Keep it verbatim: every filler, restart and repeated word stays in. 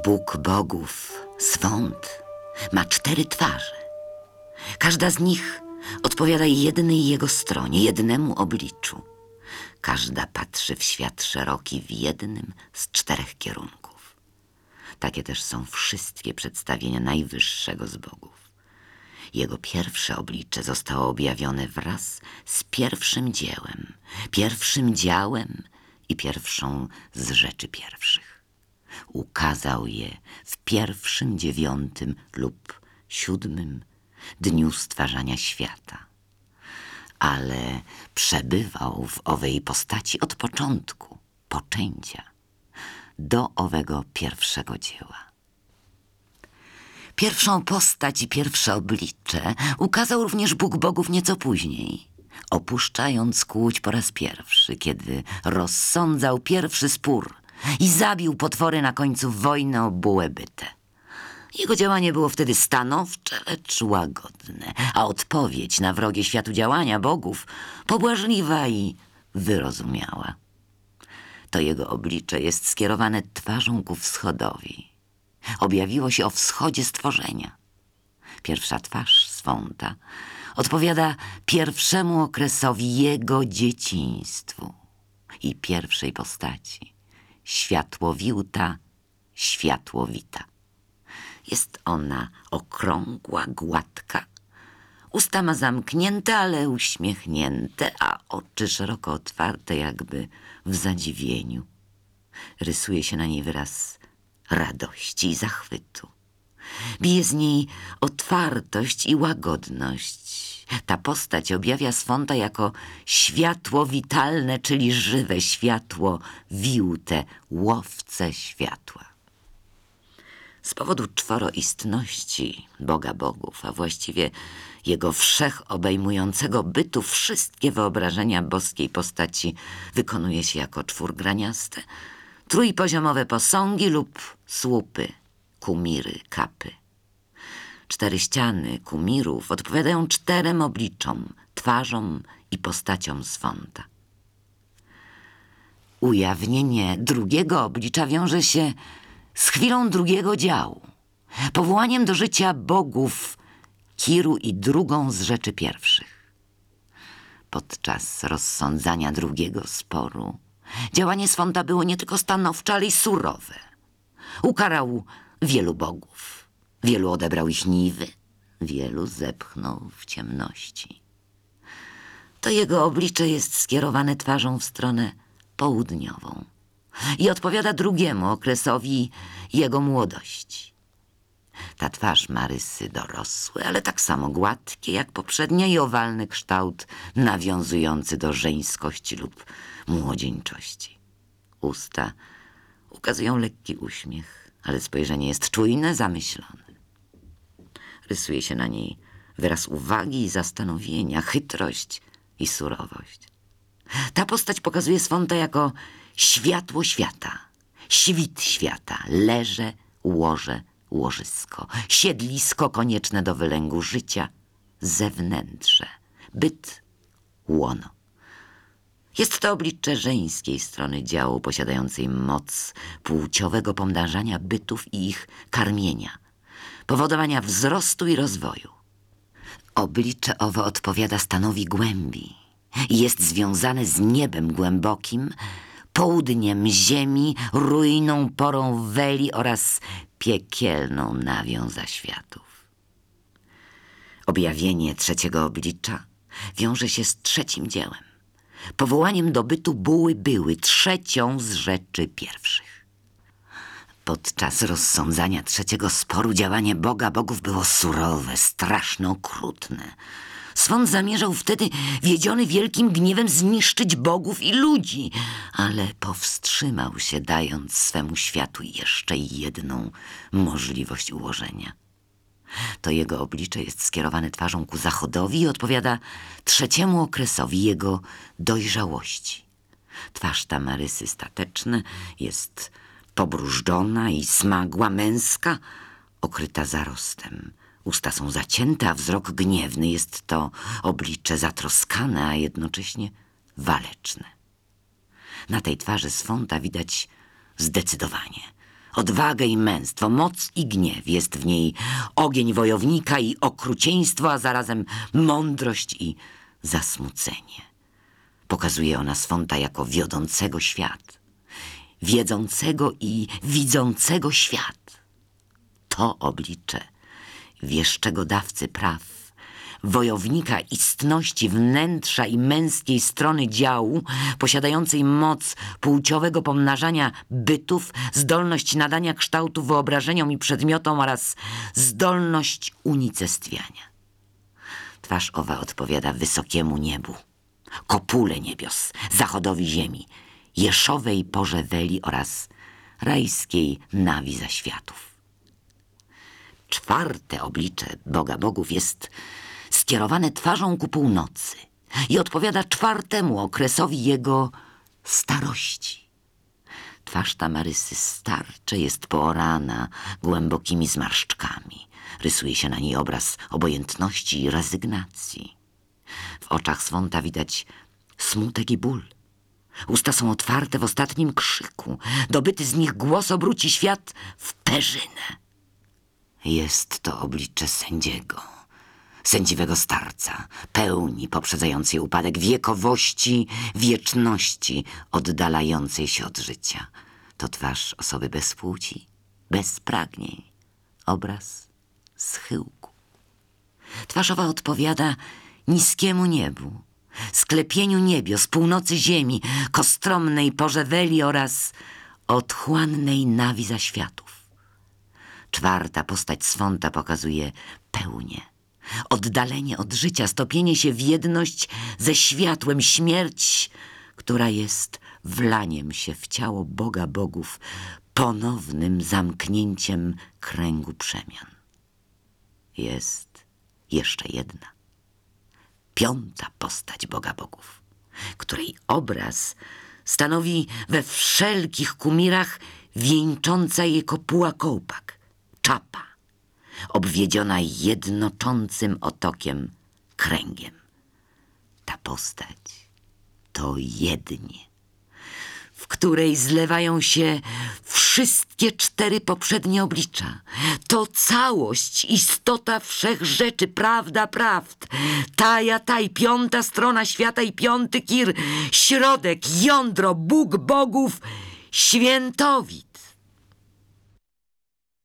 Bóg bogów, Swąd, ma cztery twarze. Każda z nich odpowiada jednej jego stronie, jednemu obliczu. Każda patrzy w świat szeroki w jednym z czterech kierunków. Takie też są wszystkie przedstawienia najwyższego z bogów. Jego pierwsze oblicze zostało objawione wraz z pierwszym dziełem, pierwszym działem i pierwszą z rzeczy pierwszych. Ukazał je w pierwszym, dziewiątym lub siódmym dniu stwarzania świata, ale przebywał w owej postaci od początku, poczęcia, do owego pierwszego dzieła. Pierwszą postać i pierwsze oblicze ukazał również Bóg bogów nieco później, opuszczając kłódź po raz pierwszy, kiedy rozsądzał pierwszy spór i zabił potwory na końcu wojny o bułę bytę. Jego działanie było wtedy stanowcze, lecz łagodne, a odpowiedź na wrogie światu działania bogów pobłażliwa i wyrozumiała. To jego oblicze jest skierowane twarzą ku wschodowi. Objawiło się o wschodzie stworzenia. Pierwsza twarz Swąta odpowiada pierwszemu okresowi jego dzieciństwu i pierwszej postaci. Światłowiuta, światłowita. Jest ona okrągła, gładka. Usta ma zamknięte, ale uśmiechnięte, a oczy szeroko otwarte, jakby w zadziwieniu. Rysuje się na niej wyraz radości i zachwytu. Bije z niej otwartość i łagodność. Ta postać objawia Swąta jako światło witalne, czyli żywe światło, wiłte, łowce światła. Z powodu czworoistności Boga bogów, a właściwie jego wszechobejmującego bytu, wszystkie wyobrażenia boskiej postaci wykonuje się jako czwórgraniaste, trójpoziomowe posągi lub słupy, kumiry, kapy. Cztery ściany kumirów odpowiadają czterem obliczom, twarzom i postaciom Swąta. Ujawnienie drugiego oblicza wiąże się z chwilą drugiego działu, powołaniem do życia bogów Kiru i drugą z rzeczy pierwszych. Podczas rozsądzania drugiego sporu działanie Swąta było nie tylko stanowcze, ale i surowe. Ukarał wielu bogów, wielu odebrał ich niwy, wielu zepchnął w ciemności. To jego oblicze jest skierowane twarzą w stronę południową i odpowiada drugiemu okresowi jego młodości. Ta twarz ma rysy dorosłe, ale tak samo gładkie jak poprzednia i owalny kształt nawiązujący do żeńskości lub młodzieńczości. Usta ukazują lekki uśmiech, ale spojrzenie jest czujne, zamyślone. Rysuje się na niej wyraz uwagi i zastanowienia, chytrość i surowość. Ta postać pokazuje Swąta jako światło świata, świt świata, leże, łoże, łożysko, siedlisko konieczne do wylęgu życia, zewnętrze, byt, łono. Jest to oblicze żeńskiej strony działu, posiadającej moc płciowego pomnażania bytów i ich karmienia, powodowania wzrostu i rozwoju. Oblicze owo odpowiada stanowi głębi i jest związane z niebem głębokim, południem ziemi, ruiną porą weli oraz piekielną nawią zaświatów. Objawienie trzeciego oblicza wiąże się z trzecim dziełem, powołaniem do bytu buły były, trzecią z rzeczy pierwszych. Podczas rozsądzania trzeciego sporu działanie Boga bogów było surowe, straszne, okrutne. Swąd zamierzał wtedy, wiedziony wielkim gniewem, zniszczyć bogów i ludzi, ale powstrzymał się, dając swemu światu jeszcze jedną możliwość ułożenia. To jego oblicze jest skierowane twarzą ku zachodowi i odpowiada trzeciemu okresowi jego dojrzałości. Twarz ta ma rysy stateczne, jest pobrużdżona i smagła, męska, okryta zarostem. Usta są zacięte, a wzrok gniewny. Jest to oblicze zatroskane, a jednocześnie waleczne. Na tej twarzy Swąta widać zdecydowanie, odwagę i męstwo, moc i gniew. Jest w niej ogień wojownika i okrucieństwo, a zarazem mądrość i zasmucenie. Pokazuje ona Swąta jako wiodącego świat, wiedzącego i widzącego świat. To oblicze wieszczego dawcy praw, wojownika istności wnętrza i męskiej strony działu, posiadającej moc płciowego pomnażania bytów, zdolność nadania kształtu wyobrażeniom i przedmiotom oraz zdolność unicestwiania. Twarz owa odpowiada wysokiemu niebu, kopule niebios, zachodowi ziemi, jeszowej porze Weli oraz rajskiej nawi zaświatów. Czwarte oblicze Boga Bogów jest skierowane twarzą ku północy i odpowiada czwartemu okresowi jego starości. Twarz Tamarysy starcze jest poorana głębokimi zmarszczkami. Rysuje się na niej obraz obojętności i rezygnacji. W oczach Swąta widać smutek i ból. Usta są otwarte w ostatnim krzyku. Dobyty z nich głos obróci świat w perzynę. Jest to oblicze sędziego, sędziwego starca, pełni poprzedzającej upadek, wiekowości, wieczności oddalającej się od życia. To twarz osoby bez płci, bez pragnień, obraz schyłku. Twarz owa odpowiada niskiemu niebu, sklepieniu niebios, północy ziemi, kostromnej porze Weli oraz otchłannej nawi zaświatów. Czwarta postać Swąta pokazuje pełnię, oddalenie od życia, stopienie się w jedność ze światłem, śmierć, która jest wlaniem się w ciało Boga Bogów, ponownym zamknięciem kręgu przemian. Jest jeszcze jedna, piąta postać Boga Bogów, której obraz stanowi we wszelkich kumirach wieńcząca jej kopuła kołpak, czapa, obwiedziona jednoczącym otokiem kręgiem. Ta postać to jednie, w której zlewają się wszystkie cztery poprzednie oblicza. To całość, istota wszech rzeczy, prawda prawd, taja taj, piąta strona świata i piąty kir, środek, jądro, Bóg bogów, świętowit.